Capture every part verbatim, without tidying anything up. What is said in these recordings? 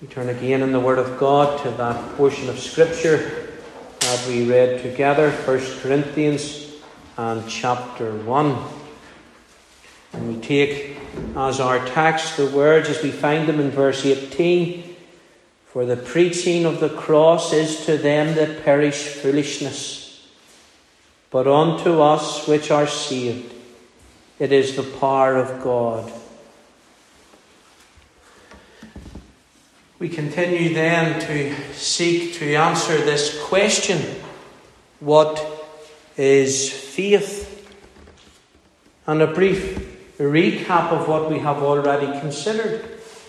We turn again in the Word of God to that portion of Scripture that we read together, First Corinthians and chapter one. And we take as our text the words as we find them in verse eighteen. For the preaching of the cross is to them that perish foolishness, but unto us which are saved it is the power of God. We continue then to seek to answer this question: what is faith? And a brief recap of what we have already considered.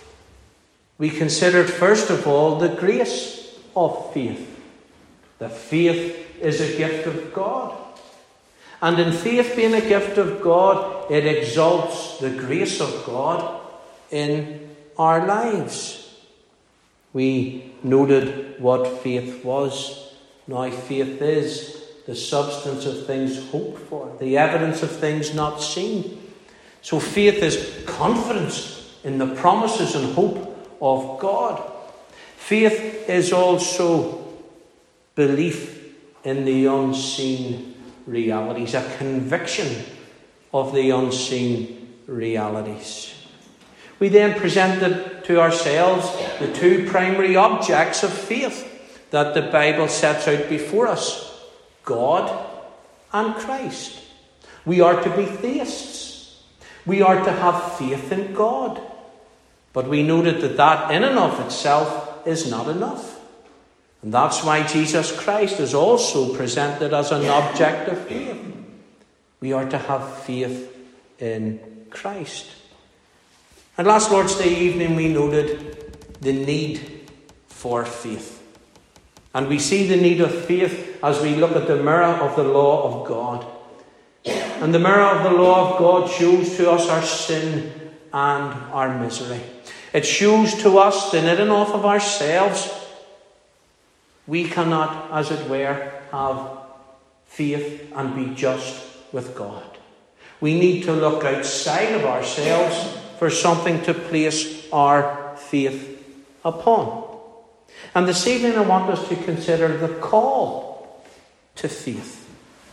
We considered first of all the grace of faith. The faith is a gift of God. And in faith being a gift of God, it exalts the grace of God in our lives. We noted what faith was. Now faith is the substance of things hoped for, the evidence of things not seen. So faith is confidence in the promises and hope of God. Faith is also belief in the unseen realities, a conviction of the unseen realities. We then presented to ourselves the two primary objects of faith that the Bible sets out before us: God and Christ. We are to be theists. We are to have faith in God. But we noted that that in and of itself is not enough. And that's why Jesus Christ is also presented as an object of faith. We are to have faith in Christ. And last Lord's Day evening we noted the need for faith. And we see the need of faith as we look at the mirror of the law of God. And the mirror of the law of God shows to us our sin and our misery. It shows to us that in and of ourselves we cannot, as it were, have faith and be just with God. We need to look outside of ourselves for something to place our faith upon. And this evening I want us to consider the call to faith.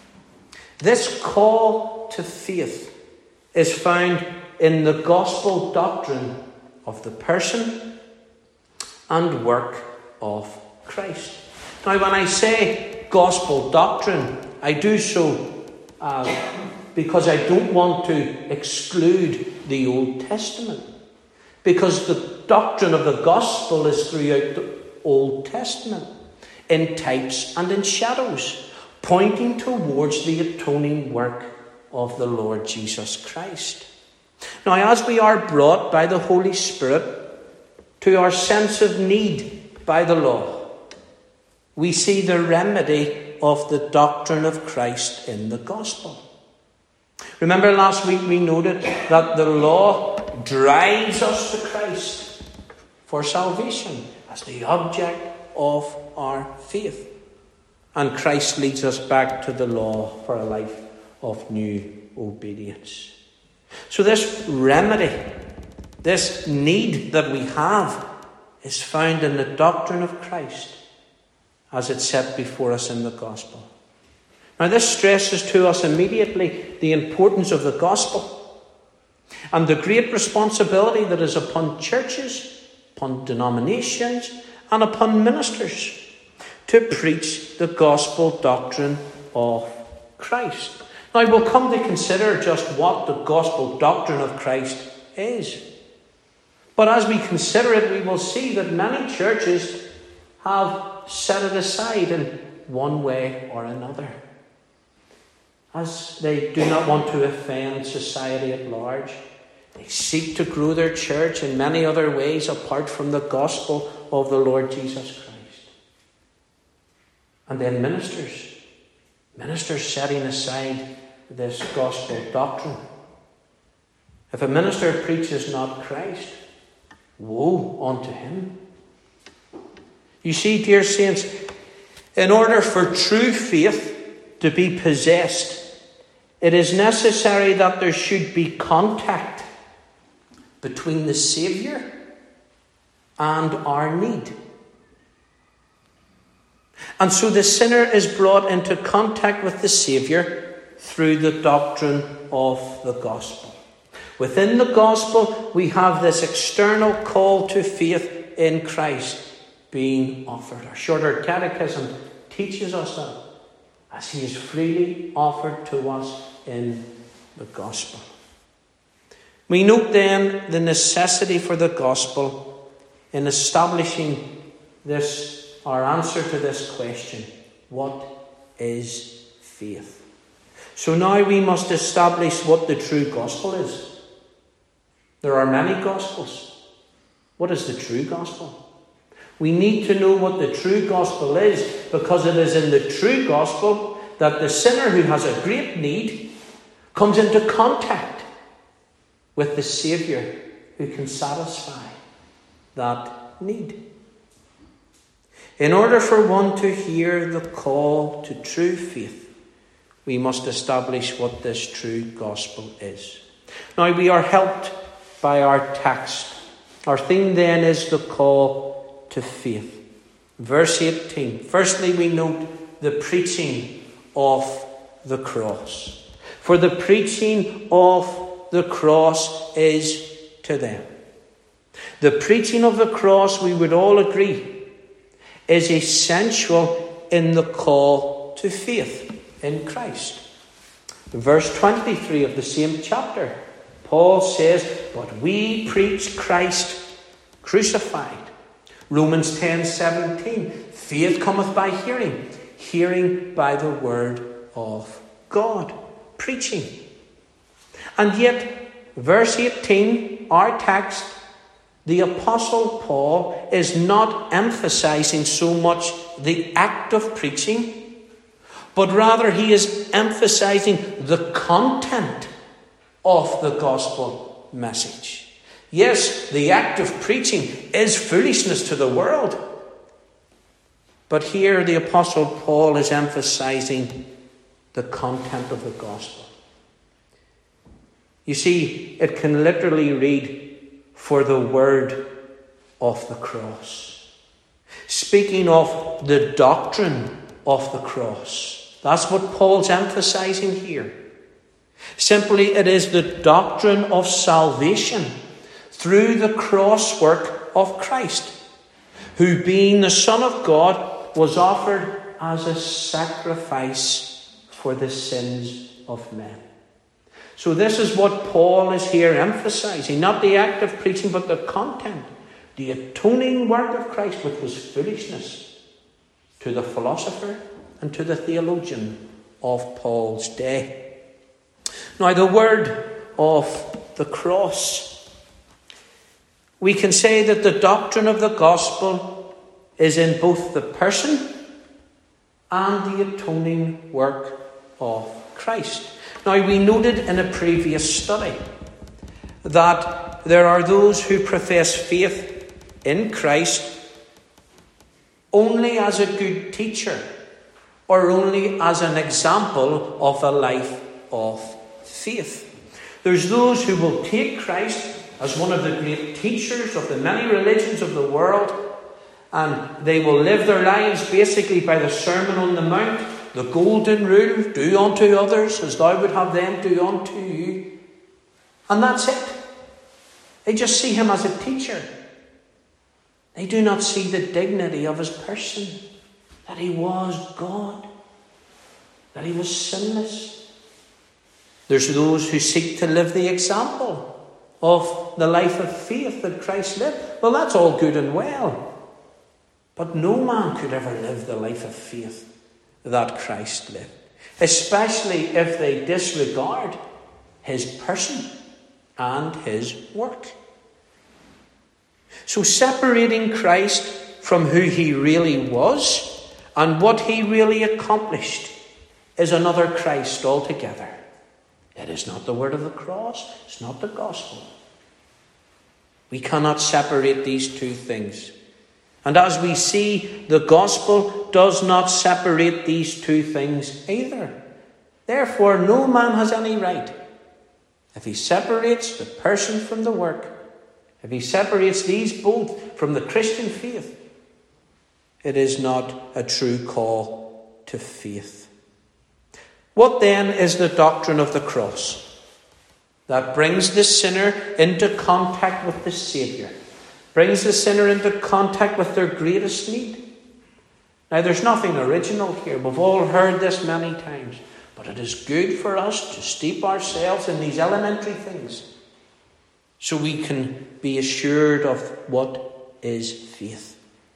This call to faith is found in the gospel doctrine of the person and work of Christ. Now, when I say gospel doctrine, I do so uh, because I don't want to exclude the Old Testament. Because the doctrine of the gospel is throughout the Old Testament, in types and in shadows, pointing towards the atoning work of the Lord Jesus Christ. Now, as we are brought by the Holy Spirit to our sense of need by the law, we see the remedy of the doctrine of Christ in the gospel. Remember last week we noted that the law drives us to Christ for salvation as the object of our faith. And Christ leads us back to the law for a life of new obedience. So this remedy, this need that we have, is found in the doctrine of Christ as it's set before us in the gospel. Now this stresses to us immediately the importance of the gospel and the great responsibility that is upon churches, upon denominations, and upon ministers to preach the gospel doctrine of Christ. Now we'll come to consider just what the gospel doctrine of Christ is. But as we consider it, we will see that many churches have set it aside in one way or another, as they do not want to offend society at large. They seek to grow their church in many other ways apart from the gospel of the Lord Jesus Christ. And then ministers, ministers setting aside this gospel doctrine. If a minister preaches not Christ, woe unto him. You see, dear saints, in order for true faith to be possessed, it is necessary that there should be contact between the Saviour and our need. And so the sinner is brought into contact with the Saviour through the doctrine of the gospel. Within the gospel, we have this external call to faith in Christ being offered. Our shorter catechism teaches us that, as he is freely offered to us in the gospel. We note then the necessity for the gospel in establishing this, our answer to this question: what is faith? So now we must establish what the true gospel is. There are many gospels. What is the true gospel? We need to know what the true gospel is, because it is in the true gospel that the sinner who has a great need comes into contact with the Saviour who can satisfy that need. In order for one to hear the call to true faith, we must establish what this true gospel is. Now, we are helped by our text. Our theme then is the call to faith. Verse eighteen. Firstly, we note the preaching of the cross. For the preaching of the cross is to them. The preaching of the cross, we would all agree, is essential in the call to faith in Christ. Verse twenty-three of the same chapter, Paul says, "But we preach Christ crucified." Romans ten seventeen, "Faith cometh by hearing, hearing by the word of God." Preaching. And yet, verse eighteen, our text, the Apostle Paul is not emphasizing so much the act of preaching, but rather he is emphasizing the content of the gospel message. Yes, the act of preaching is foolishness to the world, but here the Apostle Paul is emphasizing the content of the gospel. You see, it can literally read, "for the word of the cross." Speaking of the doctrine of the cross. That's what Paul's emphasizing here. Simply, it is the doctrine of salvation through the cross work of Christ, who, being the Son of God, was offered as a sacrifice for the sins of men. So this is what Paul is here emphasizing, not the act of preaching, but the content, the atoning work of Christ, which was foolishness to the philosopher and to the theologian of Paul's day. Now, the word of the cross. We can say that the doctrine of the gospel is in both the person and the atoning work of Christ. Now, we noted in a previous study that there are those who profess faith in Christ only as a good teacher or only as an example of a life of faith. There's those who will take Christ as one of the great teachers of the many religions of the world, and they will live their lives basically by the Sermon on the Mount, the golden rule: do unto others as thou would have them do unto you. And that's it. They just see him as a teacher. They do not see the dignity of his person, that he was God, that he was sinless. There's those who seek to live the example of the life of faith that Christ lived. Well, that's all good and well, but no man could ever live the life of faith that Christ lived, especially if they disregard his person and his work. So separating Christ from who he really was and what he really accomplished is another Christ altogether. It is not the word of the cross. It's not the gospel. We cannot separate these two things. And as we see, the gospel does not separate these two things either. Therefore, no man has any right, if he separates the person from the work, if he separates these both from the Christian faith, it is not a true call to faith. What then is the doctrine of the cross that brings the sinner into contact with the Saviour, brings the sinner into contact with their greatest need? Now, there's nothing original here. We've all heard this many times. But it is good for us to steep ourselves in these elementary things so we can be assured of what is faith.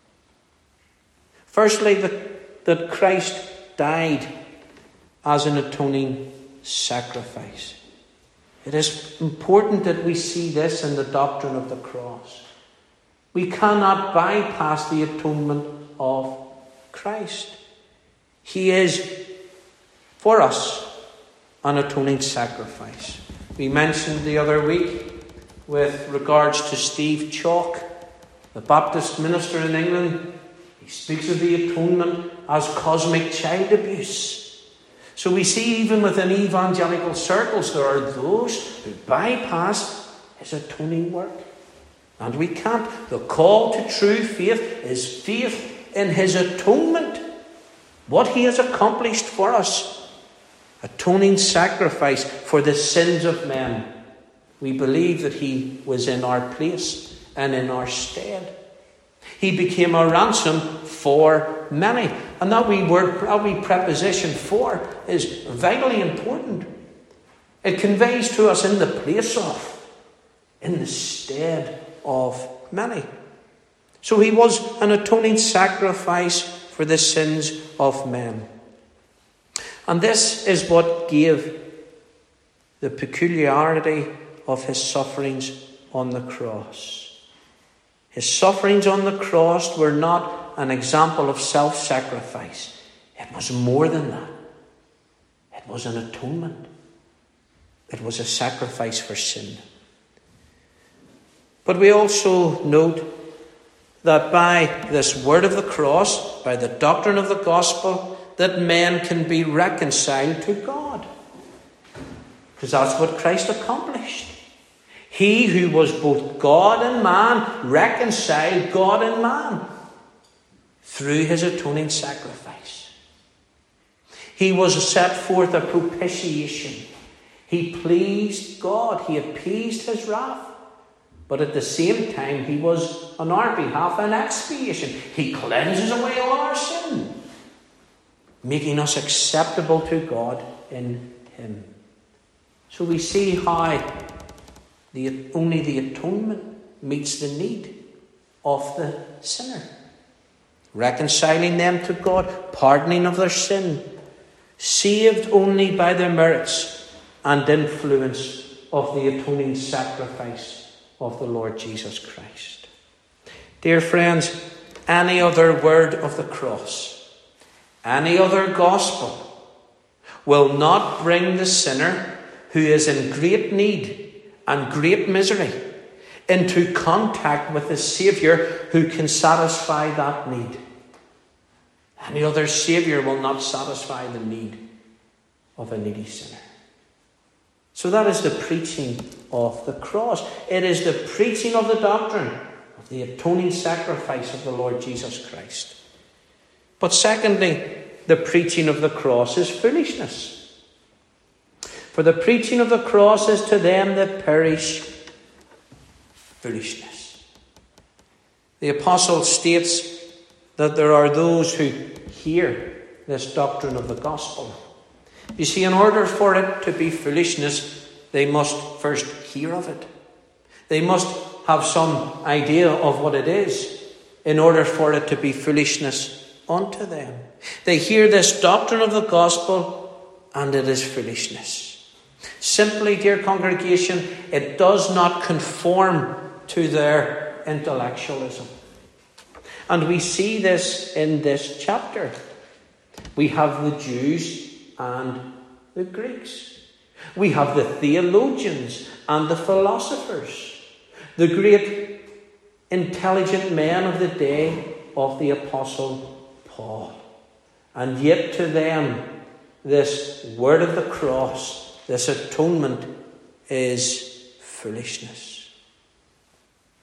Firstly, that, that Christ died as an atoning sacrifice. It is important that we see this in the doctrine of the cross. We cannot bypass the atonement of Christ. He is, for us, an atoning sacrifice. We mentioned the other week with regards to Steve Chalk, the Baptist minister in England. He speaks of the atonement as cosmic child abuse. So we see even within evangelical circles there are those who bypass his atoning work. And we can't. The call to true faith is faith in his atonement. What he has accomplished for us. Atoning sacrifice for the sins of men. We believe that he was in our place and in our stead. He became a ransom for many. And that wee word, that wee preposition for, is vitally important. It conveys to us in the place of, in the stead of many. So he was an atoning sacrifice for the sins of men. And this is what gave the peculiarity of his sufferings on the cross. His sufferings on the cross were not an example of self-sacrifice. It was more than that. It was an atonement. It was a sacrifice for sin. But we also note that by this word of the cross, by the doctrine of the gospel, that men can be reconciled to God. Because that's what Christ accomplished. He who was both God and man reconciled God and man through his atoning sacrifice. He was set forth a propitiation. He pleased God. He appeased his wrath. But at the same time, he was on our behalf an expiation. He cleanses away all our sin, making us acceptable to God in him. So we see how the, only the atonement meets the need of the sinner. Reconciling them to God, pardoning of their sin, saved only by the merits and influence of the atoning sacrifice of the Lord Jesus Christ. Dear friends, any other word of the cross, any other gospel will not bring the sinner who is in great need and great misery into contact with the Saviour who can satisfy that need. Any other Saviour will not satisfy the need of a needy sinner. So that is the preaching of the cross. It is the preaching of the doctrine of the atoning sacrifice of the Lord Jesus Christ. But secondly, the preaching of the cross is foolishness. For the preaching of the cross is to them that perish foolishness. The apostle states that there are those who hear this doctrine of the gospel. You see, in order for it to be foolishness, they must first hear of it. They must have some idea of what it is in order for it to be foolishness unto them. They hear this doctrine of the gospel and it is foolishness. Simply, dear congregation, it does not conform to their intellectualism. And we see this in this chapter. We have the Jews and the Greeks. We have the theologians and the philosophers, the great intelligent men of the day of the Apostle Paul. And yet to them, this word of the cross, this atonement, is foolishness.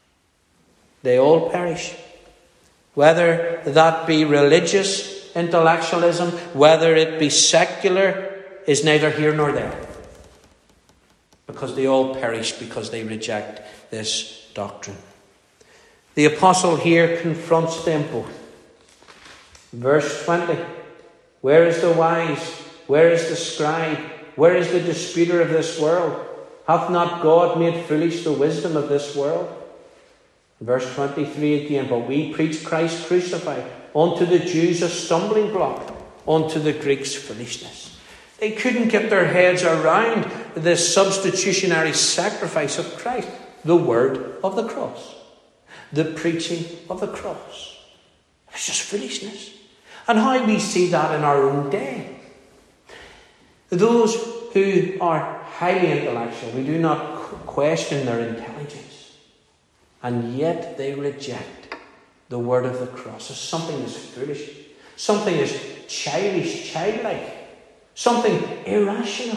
They all perish. Whether that be religious intellectualism, whether it be secular, is neither here nor there. Because they all perish because they reject this doctrine. The apostle here confronts them both. Verse twenty. Where is the wise? Where is the scribe? Where is the disputer of this world? Hath not God made foolish the wisdom of this world? Verse twenty-three again. But we preach Christ crucified, unto the Jews a stumbling block, unto the Greeks foolishness. They couldn't get their heads around this substitutionary sacrifice of Christ, the word of the cross, the preaching of the cross. It was just foolishness. And how we see that in our own day. Those who are highly intellectual, we do not question their intelligence, and yet they reject the word of the cross as something that's foolish, something that's childish, childlike, something irrational.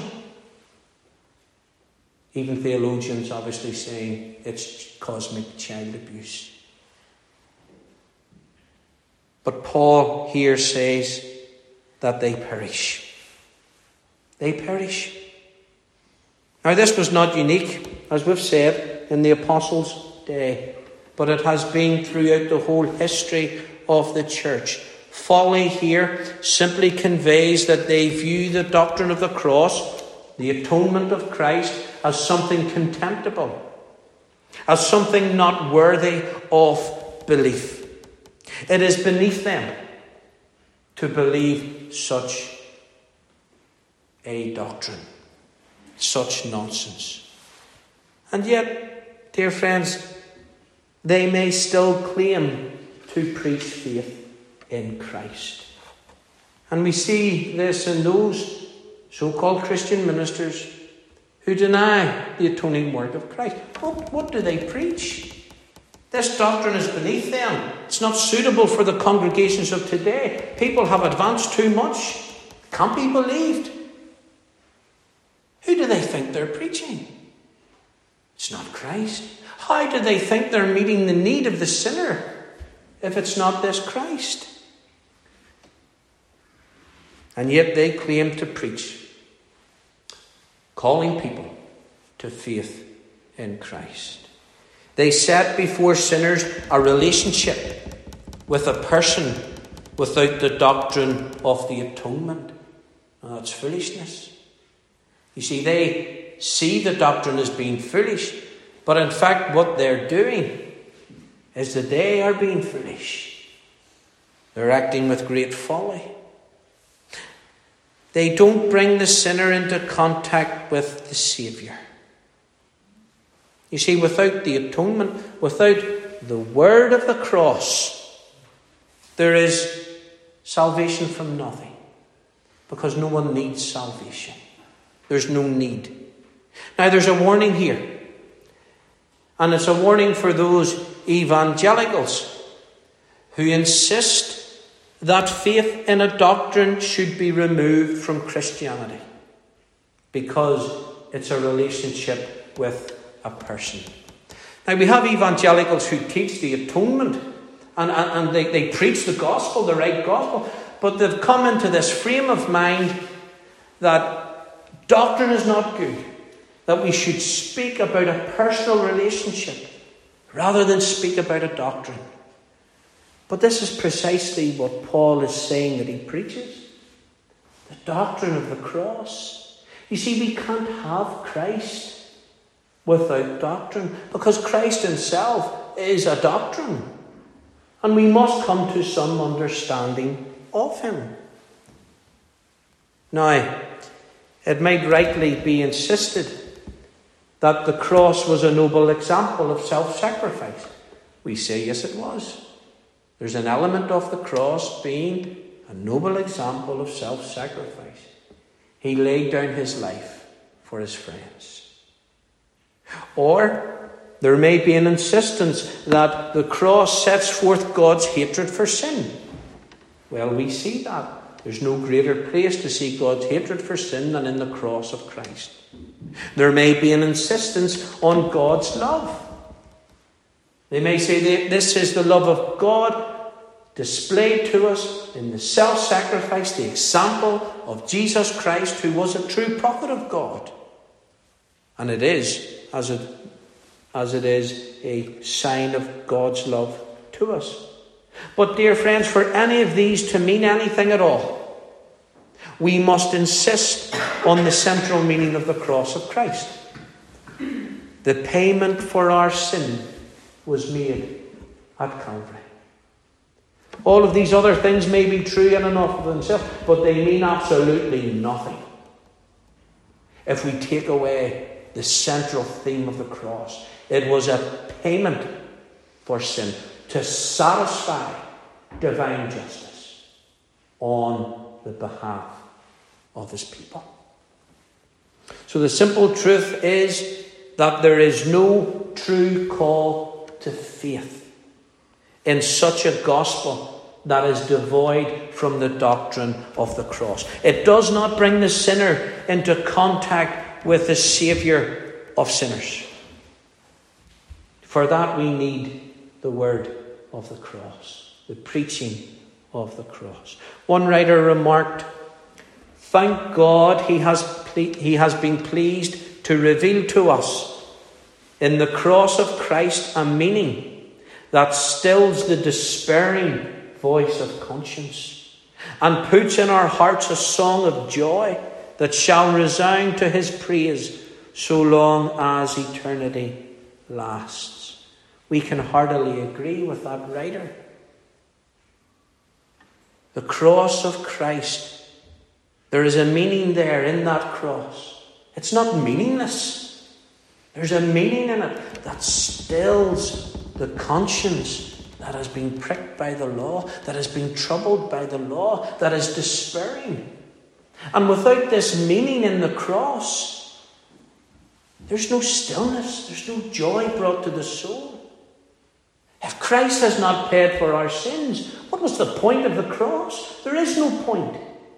Even theologians obviously saying it's cosmic child abuse. But Paul here says that they perish. They perish. Now this was not unique, as we've said, in the apostles' day, but it has been throughout the whole history of the church. Folly here simply conveys that they view the doctrine of the cross, the atonement of Christ, as something contemptible, as something not worthy of belief. It is beneath them to believe such a doctrine, such nonsense. And yet, dear friends, they may still claim to preach faith in Christ. And we see this in those so-called Christian ministers who deny the atoning work of Christ. What, what do they preach? This doctrine is beneath them. It's not suitable for the congregations of today. People have advanced too much. Can't be believed. Who do they think they're preaching? It's not Christ. How do they think they're meeting the need of the sinner if it's not this Christ? And yet they claim to preach, calling people to faith in Christ. They set before sinners a relationship with a person without the doctrine of the atonement. Now, that's foolishness. You see, they see the doctrine as being foolish, but in fact what they're doing is that they are being foolish. They're acting with great folly. They don't bring the sinner into contact with the Saviour. You see, without the atonement, without the word of the cross, there is salvation from nothing. Because no one needs salvation. There's no need. Now, there's a warning here. And it's a warning for those evangelicals who insist that faith in a doctrine should be removed from Christianity because it's a relationship with a person. Now, we have evangelicals who teach the atonement and, and, and they, they preach the gospel, the right gospel, but they've come into this frame of mind that doctrine is not good, that we should speak about a personal relationship rather than speak about a doctrine. But this is precisely what Paul is saying that he preaches. The doctrine of the cross. You see, we can't have Christ without doctrine, because Christ himself is a doctrine. And we must come to some understanding of him. Now, it might rightly be insisted that the cross was a noble example of self-sacrifice. We say, yes, it was. There's an element of the cross being a noble example of self-sacrifice. He laid down his life for his friends. Or there may be an insistence that the cross sets forth God's hatred for sin. Well, we see that. There's no greater place to see God's hatred for sin than in the cross of Christ. There may be an insistence on God's love. They may say that this is the love of God displayed to us in the self-sacrifice, the example of Jesus Christ, who was a true prophet of God. And it is, as it, as it is, a sign of God's love to us. But dear friends, for any of these to mean anything at all, we must insist on the central meaning of the cross of Christ. The payment for our sin was made at Calvary. All of these other things may be true in and of themselves, but they mean absolutely nothing if we take away the central theme of the cross. It was a payment for sin to satisfy divine justice on the behalf of his people. So the simple truth is that there is no true call to faith in such a gospel that is devoid from the doctrine of the cross. It does not bring the sinner into contact with the Saviour of sinners. For that we need the word of the cross, the preaching of the cross. One writer remarked, "Thank God he has, ple- he has been pleased to reveal to us in the cross of Christ a meaning that stills the despairing voice of conscience and puts in our hearts a song of joy that shall resound to his praise so long as eternity lasts." We can heartily agree with that writer. The cross of Christ, there is a meaning there in that cross. It's not meaningless. There's a meaning in it that stills the conscience that has been pricked by the law, that has been troubled by the law, that is despairing. And without this meaning in the cross, there's no stillness, there's no joy brought to the soul. If Christ has not paid for our sins, what was the point of the cross? There is no point.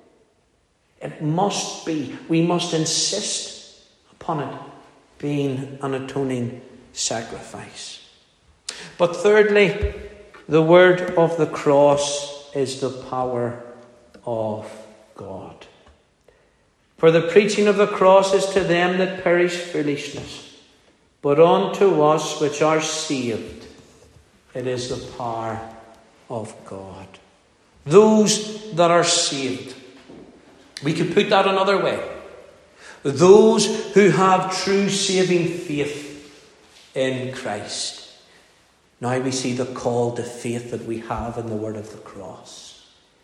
It must be, we must insist upon it being an atoning sacrifice. But thirdly, the word of the cross is the power of God. For the preaching of the cross is to them that perish foolishness, but unto us which are saved, it is the power of God. Those that are saved. We could put that another way. Those who have true saving faith in Christ. Now we see the call to faith that we have in the word of the cross.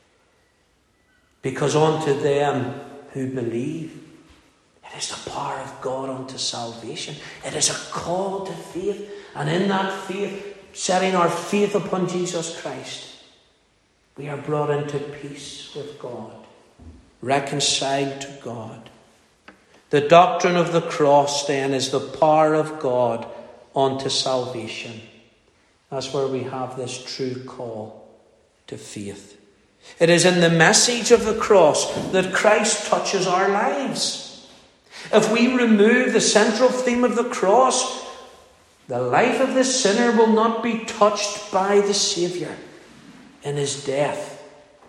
Because unto them who believe, it is the power of God unto salvation. It is a call to faith. And in that faith, setting our faith upon Jesus Christ, we are brought into peace with God, reconciled to God. The doctrine of the cross, then, is the power of God unto salvation. That's where we have this true call to faith. It is in the message of the cross that Christ touches our lives. If we remove the central theme of the cross, the life of the sinner will not be touched by the Saviour in his death.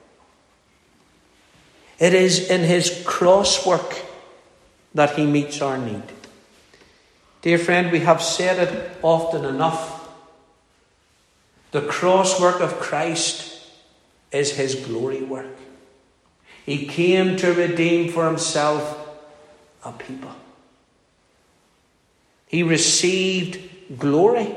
It is in his cross work that he meets our need. Dear friend, we have said it often enough. The cross work of Christ is his glory work. He came to redeem for himself a people. He received glory.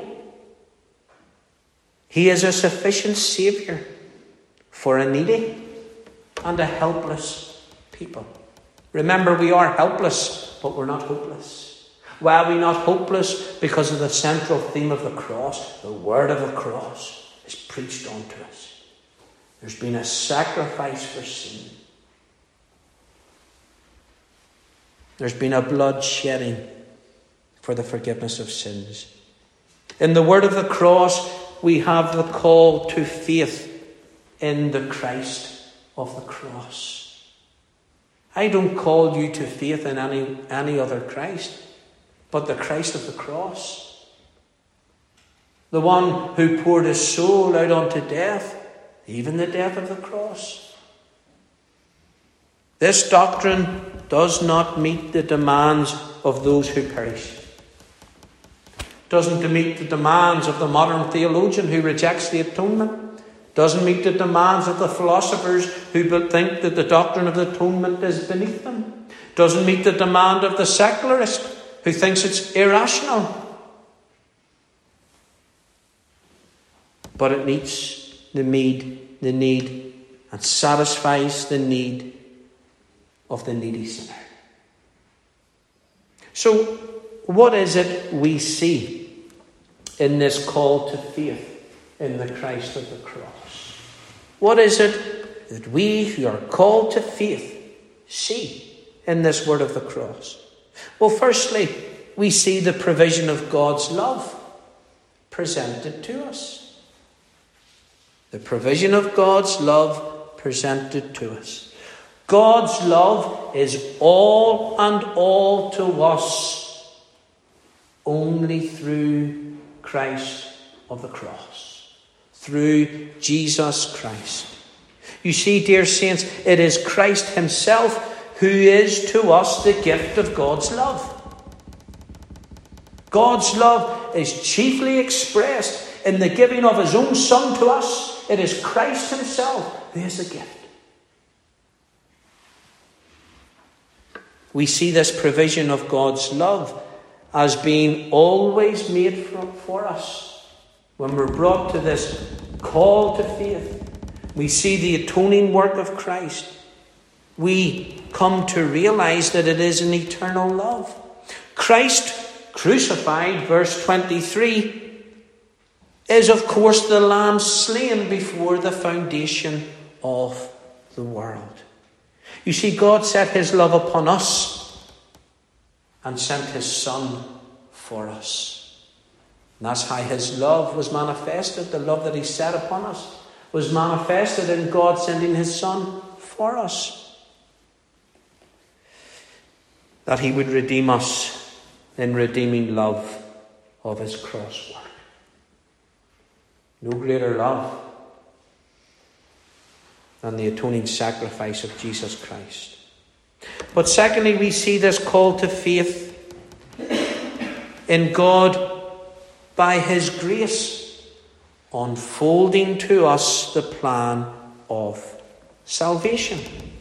He is a sufficient Saviour for a needy and a helpless people. Remember, we are helpless, but we're not hopeless. Why are we not hopeless? Because of the central theme of the cross. The word of the cross is preached unto us. There's been a sacrifice for sin. There's been a blood shedding for the forgiveness of sins. In the word of the cross, we have the call to faith in the Christ of the cross. I don't call you to faith in any, any other Christ, but the Christ of the cross. The one who poured his soul out unto death, even the death of the cross. This doctrine does not meet the demands of those who perish. Doesn't meet the demands of the modern theologian who rejects the atonement. Doesn't meet the demands of the philosophers who think that the doctrine of the atonement is beneath them. Doesn't meet the demand of the secularist who thinks it's irrational. But it meets the need, the need and satisfies the need of the needy sinner. So, what is it we see in this call to faith in the Christ of the cross? What is it that we who are called to faith see in this word of the cross? Well, firstly, we see the provision of God's love presented to us. The provision of God's love presented to us. God's love is all and all to us only through Christ of the cross. Through Jesus Christ. You see, dear saints, it is Christ himself who is to us the gift of God's love. God's love is chiefly expressed in the giving of his own Son to us. It is Christ himself who is the gift. We see this provision of God's love as being always made for, for us. When we're brought to this call to faith, we see the atoning work of Christ. We come to realize that it is an eternal love. Christ crucified, verse twenty-three, is of course the Lamb slain before the foundation of the world. You see, God set his love upon us and sent his Son for us. And that's how his love was manifested. The love that he set upon us was manifested in God sending his Son for us. That he would redeem us in redeeming love of his cross work. No greater love than the atoning sacrifice of Jesus Christ. But secondly, we see this call to faith in God by his grace, unfolding to us the plan of salvation.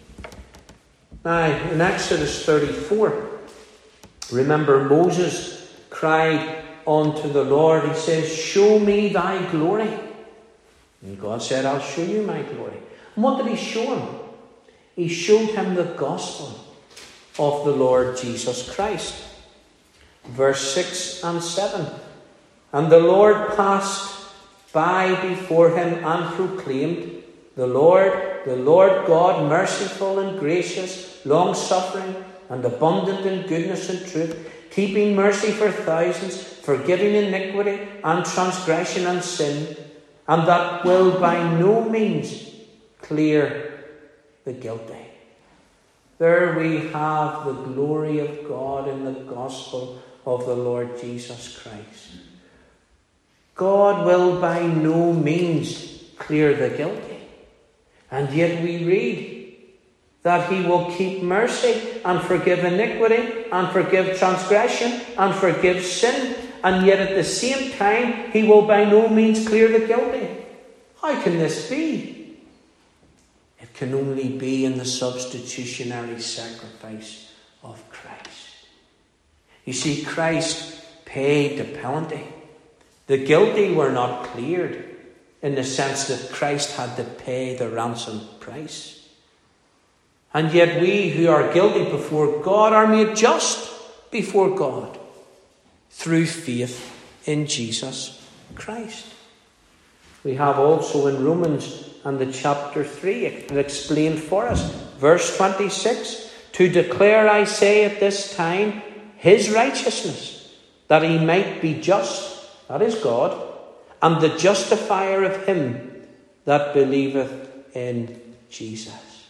Now, in Exodus thirty-four, remember Moses cried unto the Lord. He says, "Show me thy glory." And God said, "I'll show you my glory." And what did he show him? He showed him the gospel of the Lord Jesus Christ. Verse six and seven. And the Lord passed by before him and proclaimed, The Lord, the Lord God, merciful and gracious, long-suffering and abundant in goodness and truth, keeping mercy for thousands, forgiving iniquity and transgression and sin, and that will by no means clear the guilty. There we have the glory of God in the gospel of the Lord Jesus Christ. God will by no means clear the guilty. And yet we read that he will keep mercy and forgive iniquity and forgive transgression and forgive sin. And yet at the same time, he will by no means clear the guilty. How can this be? It can only be in the substitutionary sacrifice of Christ. You see, Christ paid the penalty. The guilty were not cleared in the sense that Christ had to pay the ransom price. And yet we who are guilty before God are made just before God through faith in Jesus Christ. We have also in Romans and the chapter three it explained for us. Verse twenty-six, to declare, I say at this time, his righteousness, that he might be just, that is God, and the justifier of him that believeth in Jesus.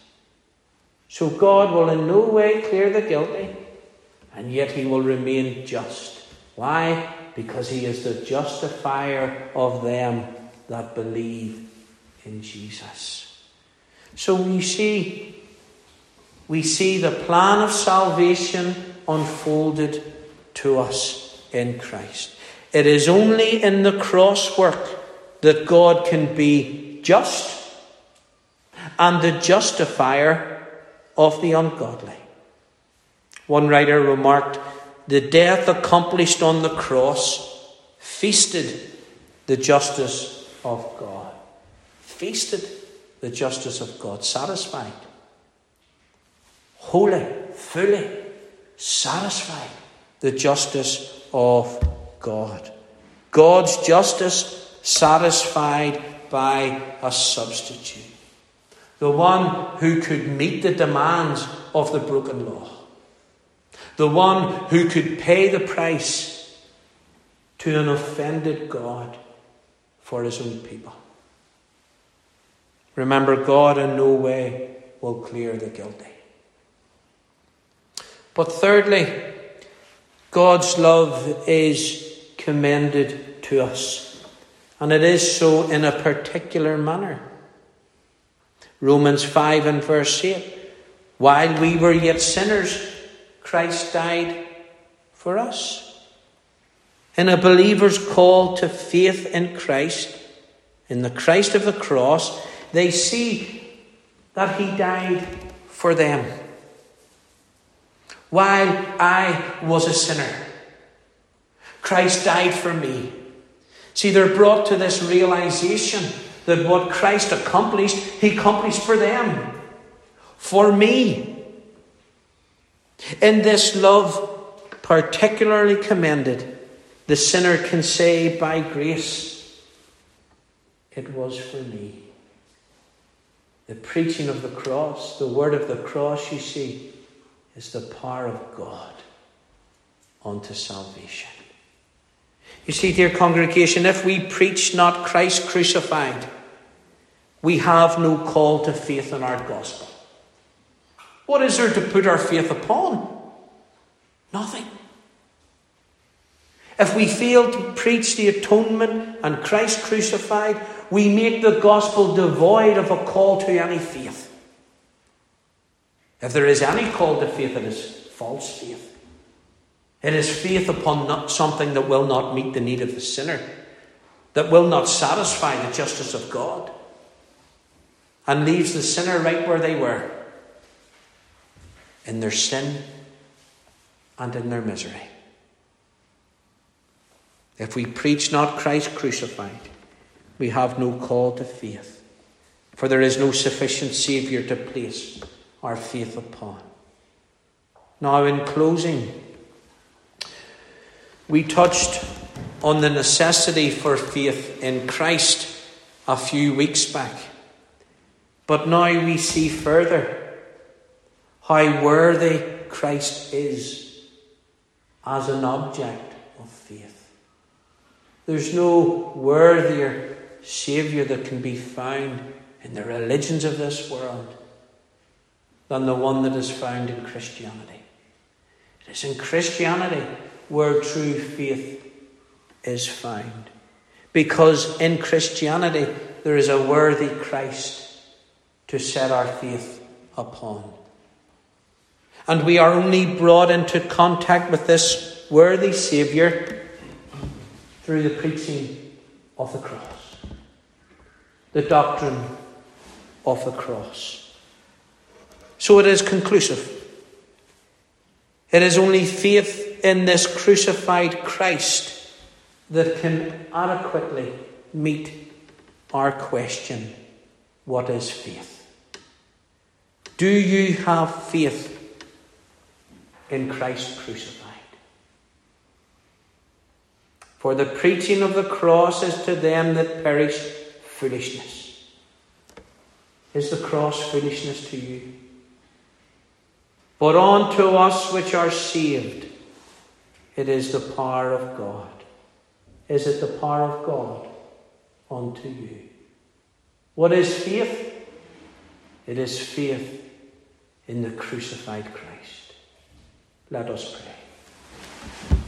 So God will in no way clear the guilty, and yet he will remain just. Why? Because he is the justifier of them that believe in Jesus. So we see, we see the plan of salvation unfolded to us in Christ. It is only in the cross work that God can be just and the justifier of the ungodly. One writer remarked, the death accomplished on the cross feasted the justice of God. Feasted the justice of God. Satisfied. Wholly, fully satisfied the justice of God. God's justice satisfied by a substitute. The one who could meet the demands of the broken law. The one who could pay the price to an offended God for his own people. Remember, God in no way will clear the guilty. But thirdly, God's love is commended to us. And it is so in a particular manner. Romans five and verse eight. While we were yet sinners, Christ died for us. In a believer's call to faith in Christ, in the Christ of the cross, they see that he died for them. While I was a sinner, Christ died for me. See, they're brought to this realization that what Christ accomplished, he accomplished for them. For me. In this love, particularly commended, the sinner can say by grace, it was for me. The preaching of the cross, the word of the cross, you see, is the power of God unto salvation. You see, dear congregation, if we preach not Christ crucified, we have no call to faith in our gospel. What is there to put our faith upon? Nothing. If we fail to preach the atonement and Christ crucified, we make the gospel devoid of a call to any faith. If there is any call to faith, it is false faith. It is faith upon not something that will not meet the need of the sinner, that will not satisfy the justice of God, and leaves the sinner right where they were, in their sin and in their misery. If we preach not Christ crucified, we have no call to faith, for there is no sufficient Saviour to place our faith upon. Now, in closing, we touched on the necessity for faith in Christ a few weeks back. But now we see further how worthy Christ is as an object of faith. There's no worthier Saviour that can be found in the religions of this world than the one that is found in Christianity. It is in Christianity where true faith is found. Because in Christianity there is a worthy Christ to set our faith upon. And we are only brought into contact with this worthy Saviour through the preaching of the cross. The doctrine of the cross. So it is conclusive. It is only faith in this crucified Christ that can adequately meet our question, what is faith? Do you have faith in Christ crucified? For the preaching of the cross is to them that perish foolishness. Is the cross foolishness to you? But unto us which are saved, it is the power of God. Is it the power of God unto you? What is faith? It is faith in the crucified Christ. Let us pray.